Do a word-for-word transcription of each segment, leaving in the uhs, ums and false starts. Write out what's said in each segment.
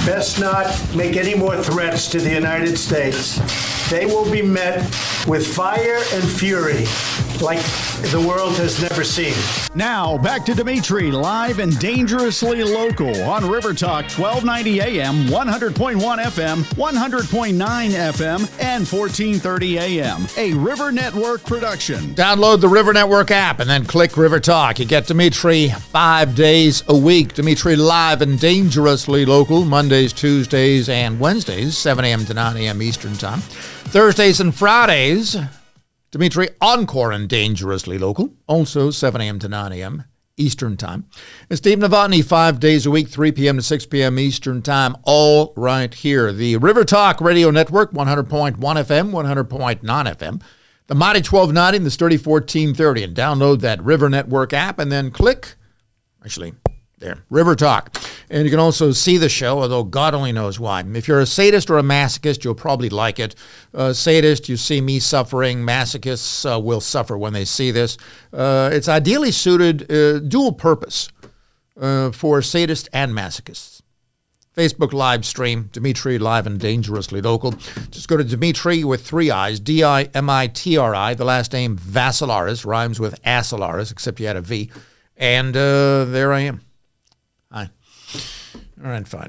best not make any more threats to the United States. They will be met with fire and fury like the world has never seen. Now, back to Dimitri, live and dangerously local on River Talk, twelve ninety A M, one hundred point one F M, one hundred point nine F M, and fourteen thirty A M. A River Network production. Download the River Network app and then click River Talk. You get Dimitri five days a week. Dimitri live and dangerously local, Mondays, Tuesdays, and Wednesdays, seven A M to nine A M Eastern Time. Thursdays and Fridays, Dimitri Encore and dangerously local, also seven A M to nine A M Eastern Time. And Steve Novotny, five days a week, three P M to six P M Eastern Time, all right here. The River Talk Radio Network, one hundred point one F M, one hundred point nine F M. The Mighty twelve ninety and the Sturdy fourteen thirty. And download that River Network app and then click, actually, there, River Talk. And you can also see the show, although God only knows why. If you're a sadist or a masochist, you'll probably like it. Uh, sadist, you see me suffering. Masochists uh, will suffer when they see this. Uh, it's ideally suited, uh, dual purpose uh, for sadists and masochists. Facebook live stream, Dimitri live and dangerously local. Just go to Dimitri with three I's, D I M I T R I. The last name Vassilaris, rhymes with Asilaris, except you had a V. And uh, there I am. Hi. All right, fine.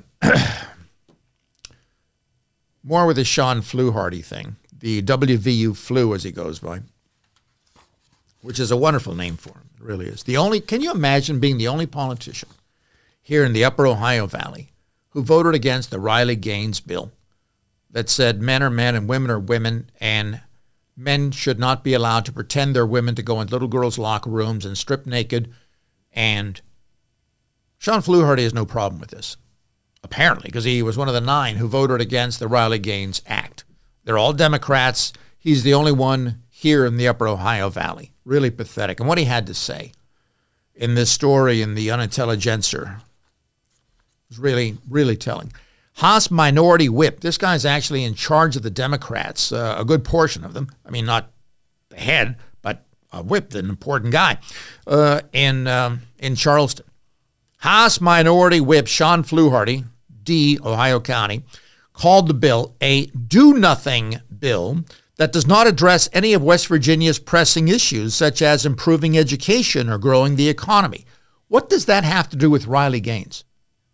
More with the Sean Fluharty thing. The W V U Flu, as he goes by, which is a wonderful name for him. It really is. The only, can you imagine being the only politician here in the Upper Ohio Valley who voted against the Riley Gaines bill that said men are men and women are women, and men should not be allowed to pretend they're women to go in little girls' locker rooms and strip naked? And Sean Fluharty has no problem with this, apparently, because he was one of the nine who voted against the Riley Gaines Act. They're all Democrats. He's the only one here in the Upper Ohio Valley. Really pathetic. And what he had to say in this story in the Unintelligencer was really, really telling. Haas Minority Whip. This guy's actually in charge of the Democrats, uh, a good portion of them. I mean, not the head, but a whip, an important guy, uh, in um, in Charleston. House Minority Whip Sean Fluharty, D, Ohio County, called the bill a do-nothing bill that does not address any of West Virginia's pressing issues, such as improving education or growing the economy. What does that have to do with Riley Gaines?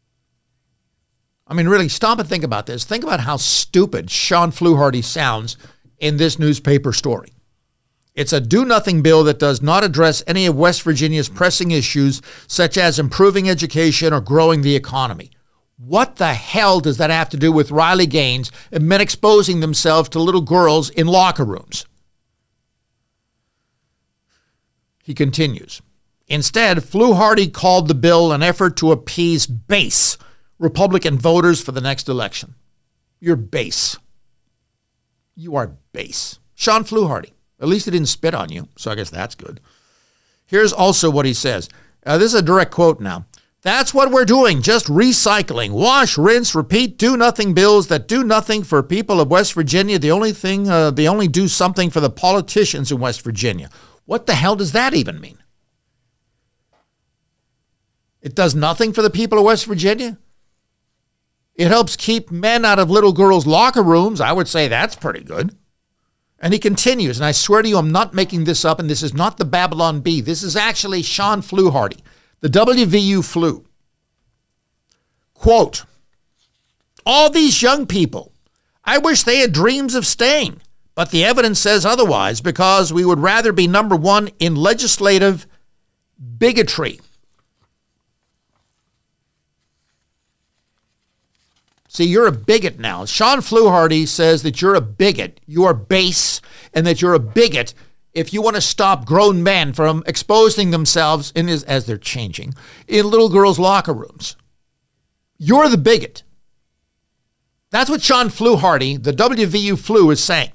I mean, really, stop and think about this. Think about how stupid Sean Fluharty sounds in this newspaper story. It's a do-nothing bill that does not address any of West Virginia's pressing issues, such as improving education or growing the economy. What the hell does that have to do with Riley Gaines and men exposing themselves to little girls in locker rooms? He continues. Instead, Fluharty called the bill an effort to appease base Republican voters for the next election. You're base. You are base. Sean Fluharty. At least he didn't spit on you, so I guess that's good. Here's also what he says. Uh, this is a direct quote now. That's what we're doing, just recycling. Wash, rinse, repeat, do-nothing bills that do nothing for people of West Virginia. The only thing, uh, they only do something for the politicians in West Virginia. What the hell does that even mean? It does nothing for the people of West Virginia? It helps keep men out of little girls' locker rooms. I would say that's pretty good. And he continues, and I swear to you, I'm not making this up, and this is not the Babylon Bee. This is actually Sean Fluharty, the W V U Flu. Quote, all these young people, I wish they had dreams of staying, but the evidence says otherwise because we would rather be number one in legislative bigotry. See, you're a bigot now. Sean Fluharty says that you're a bigot, you're base, and that you're a bigot if you want to stop grown men from exposing themselves, in his, as they're changing, in little girls' locker rooms. You're the bigot. That's what Sean Fluharty, the W V U Flu, is saying.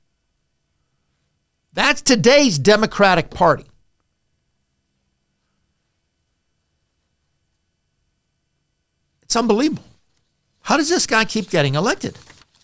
That's today's Democratic Party. It's unbelievable. How does this guy keep getting elected?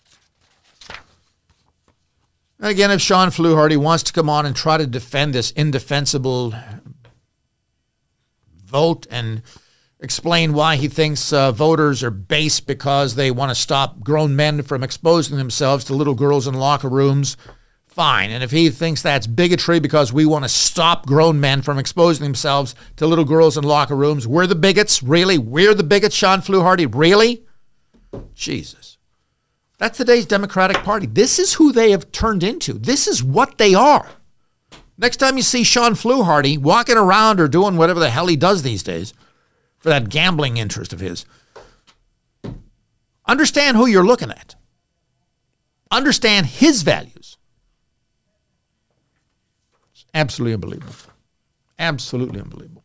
And again, if Sean Fluharty wants to come on and try to defend this indefensible vote and explain why he thinks uh, voters are base because they want to stop grown men from exposing themselves to little girls in locker rooms. Fine. And if he thinks that's bigotry because we want to stop grown men from exposing themselves to little girls in locker rooms, we're the bigots? Really? We're the bigots, Sean Fluharty? Really? Jesus. That's today's Democratic Party. This is who they have turned into. This is what they are. Next time you see Sean Fluharty walking around or doing whatever the hell he does these days for that gambling interest of his, understand who you're looking at. Understand his values. It's absolutely unbelievable. Absolutely unbelievable.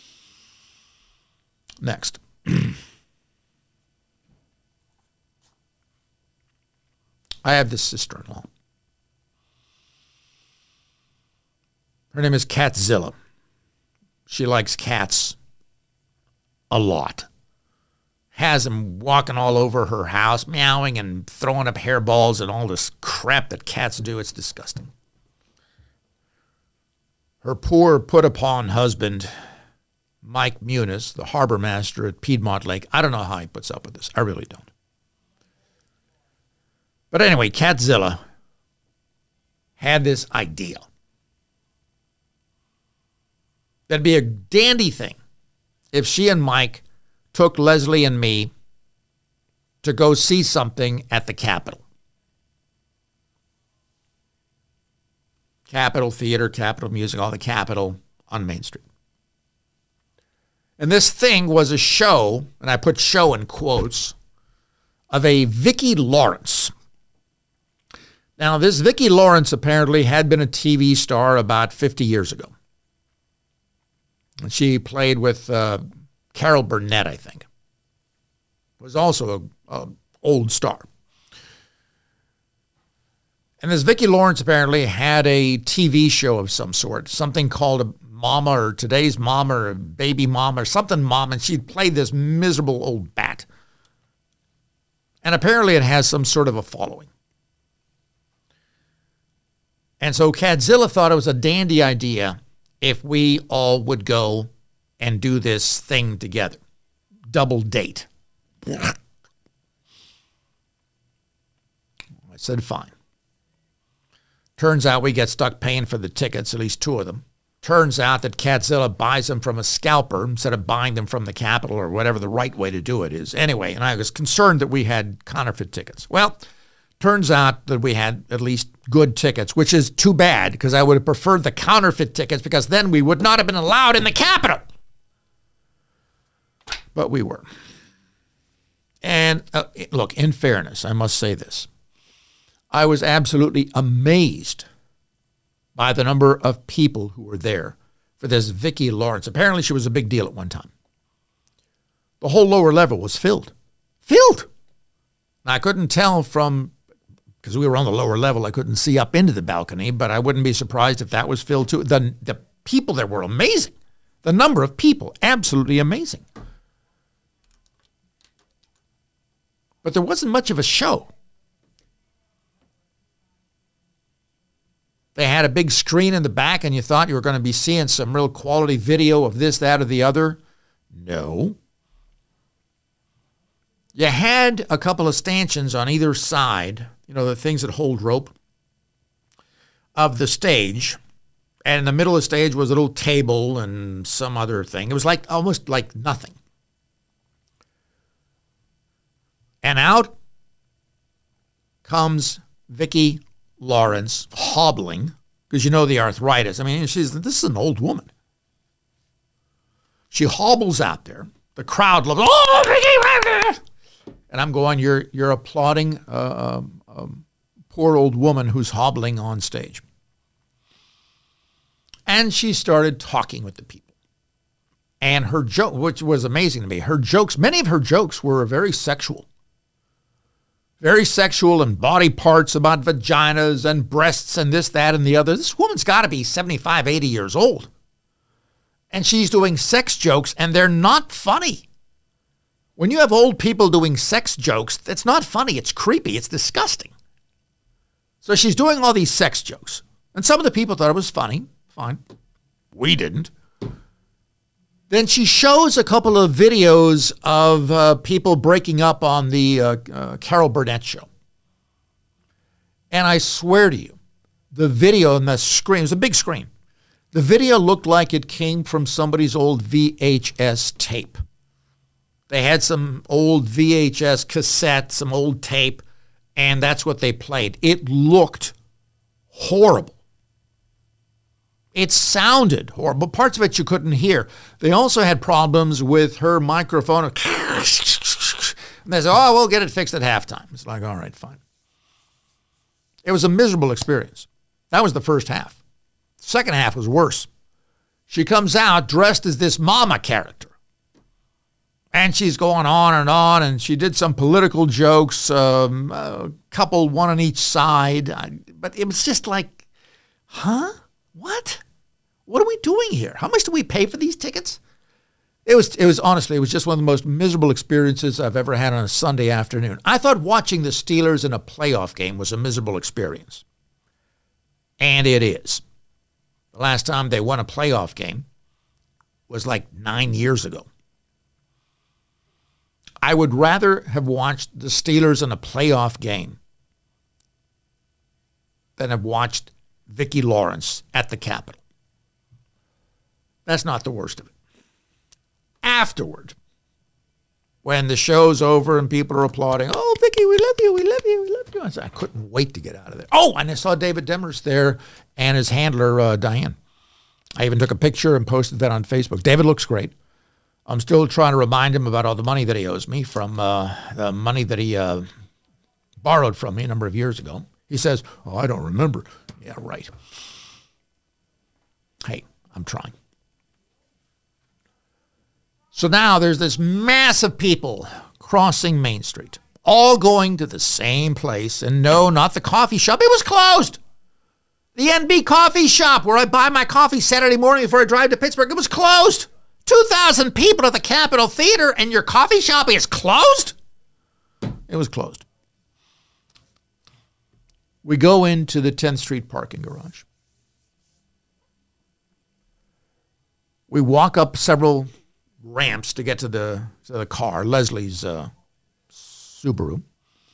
Next. I have this sister-in-law. Her name is Catzilla. She likes cats a lot. Has them walking all over her house, meowing and throwing up hairballs and all this crap that cats do. It's disgusting. Her poor put-upon husband, Mike Muniz, the harbor master at Piedmont Lake, I don't know how he puts up with this. I really don't. But anyway, Catzilla had this idea. That'd be a dandy thing if she and Mike took Leslie and me to go see something at the Capitol. Capitol Theater, Capitol Music Hall, the Capitol on Main Street. And this thing was a show, and I put show in quotes, of a Vicki Lawrence. Now, this Vicki Lawrence apparently had been a T V star about fifty years ago. She played with uh, Carol Burnett, I think. Was also a, a old star. And this Vicki Lawrence apparently had a T V show of some sort, something called a Mama or Today's Mama or Baby Mama or something Mama, and she played this miserable old bat. And apparently it has some sort of a following. And so Catzilla thought it was a dandy idea if we all would go and do this thing together. Double date. I said, fine. Turns out we get stuck paying for the tickets, at least two of them. Turns out that Catzilla buys them from a scalper instead of buying them from the Capitol or whatever the right way to do it is. Anyway, and I was concerned that we had counterfeit tickets. Well, turns out that we had at least good tickets, which is too bad because I would have preferred the counterfeit tickets because then we would not have been allowed in the Capitol. But we were. And uh, look, in fairness, I must say this. I was absolutely amazed by the number of people who were there for this Vicki Lawrence. Apparently she was a big deal at one time. The whole lower level was filled. Filled! Now, I couldn't tell from, because we were on the lower level, I couldn't see up into the balcony, but I wouldn't be surprised if that was filled too. The, the people there were amazing. The number of people, absolutely amazing. But there wasn't much of a show. They had a big screen in the back and you thought you were going to be seeing some real quality video of this, that, or the other. No. You had a couple of stanchions on either side, you know, the things that hold rope, of the stage. And in the middle of the stage was a little table and some other thing. It was like almost like nothing. And out comes Vicki Lawrence hobbling, because you know the arthritis. I mean, she's this is an old woman. She hobbles out there. The crowd looks, oh, Vicki! And I'm going, you're you're applauding a, a, a poor old woman who's hobbling on stage. And she started talking with the people. And her joke, which was amazing to me, her jokes, many of her jokes were very sexual. Very sexual and body parts about vaginas and breasts and this, that, and the other. This woman's got to be seventy-five, eighty years old. And she's doing sex jokes, and they're not funny. When you have old people doing sex jokes, that's not funny. It's creepy. It's disgusting. So she's doing all these sex jokes. And some of the people thought it was funny. Fine. We didn't. Then she shows a couple of videos of uh, people breaking up on the uh, uh, Carol Burnett show. And I swear to you, the video and the screen, it was a big screen. The video looked like it came from somebody's old V H S tape. They had some old V H S cassette, some old tape, and that's what they played. It looked horrible. It sounded horrible. Parts of it you couldn't hear. They also had problems with her microphone. And they said, oh, we'll get it fixed at halftime. It's like, all right, fine. It was a miserable experience. That was the first half. The second half was worse. She comes out dressed as this mama character. And she's going on and on, and she did some political jokes, um, a couple, one on each side. But it was just like, huh? What? What are we doing here? How much do we pay for these tickets? It was, it was honestly, it was just one of the most miserable experiences I've ever had on a Sunday afternoon. I thought watching the Steelers in a playoff game was a miserable experience. And it is. The last time they won a playoff game was like nine years ago. I would rather have watched the Steelers in a playoff game than have watched Vicki Lawrence at the Capitol. That's not the worst of it. Afterward, when the show's over and people are applauding, oh, Vicki, we love you, we love you, we love you. I said, I couldn't wait to get out of there. Oh, and I saw David Demers there and his handler, uh, Diane. I even took a picture and posted that on Facebook. David looks great. I'm still trying to remind him about all the money that he owes me from uh, the money that he uh, borrowed from me a number of years ago. He says, oh, I don't remember. Yeah, right. Hey, I'm trying. So now there's this mass of people crossing Main Street, all going to the same place. And no, not the coffee shop. It was closed. The N B Coffee Shop, where I buy my coffee Saturday morning before I drive to Pittsburgh, it was closed. two thousand people at the Capitol Theater, and your coffee shop is closed? It was closed. We go into the tenth Street parking garage. We walk up several ramps to get to the, to the car, Leslie's uh, Subaru.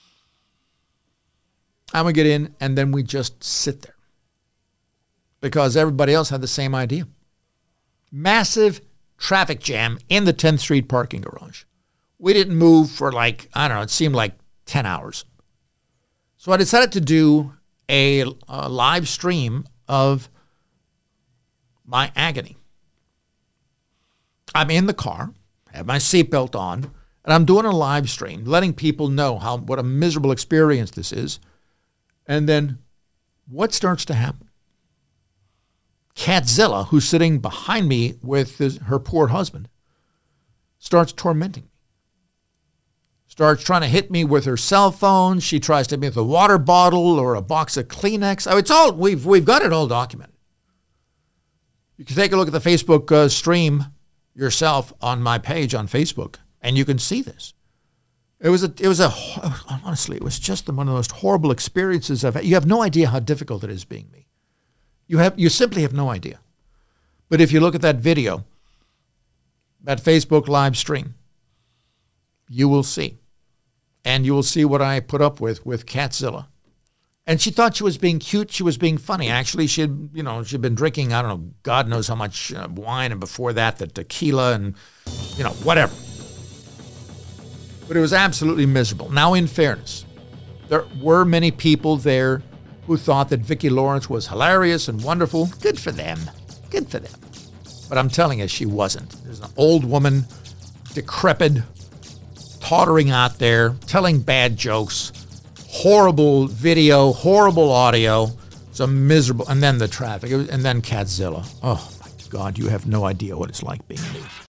And we get in, and then we just sit there. Because everybody else had the same idea. Massive traffic jam in the tenth Street parking garage. We didn't move for like, I don't know, it seemed like ten hours. So I decided to do a, a live stream of my agony. I'm in the car, have my seatbelt on, and I'm doing a live stream, letting people know how what a miserable experience this is. And then what starts to happen? Catzilla, who's sitting behind me with his, her poor husband, starts tormenting me. Starts trying to hit me with her cell phone. She tries to hit me with a water bottle or a box of Kleenex. Oh, it's all, we've, we've got it all documented. You can take a look at the Facebook uh, stream yourself on my page on Facebook, and you can see this. It was a, it was a, honestly, it was just one of the most horrible experiences I've had. You have no idea how difficult it is being me. You have, you simply have no idea. But if you look at that video, that Facebook live stream, you will see. And you will see what I put up with with Catzilla. And she thought she was being cute. She was being funny. Actually, she had, you know, she'd been drinking, I don't know, God knows how much uh, wine, and before that, the tequila and, you know, whatever. But it was absolutely miserable. Now, in fairness, there were many people there who thought that Vicki Lawrence was hilarious and wonderful. Good for them. Good for them. But I'm telling you, she wasn't. There's an old woman, decrepit, tottering out there, telling bad jokes, horrible video, horrible audio. It's a miserable, and then the traffic, and then Catzilla. Oh my God, you have no idea what it's like being me.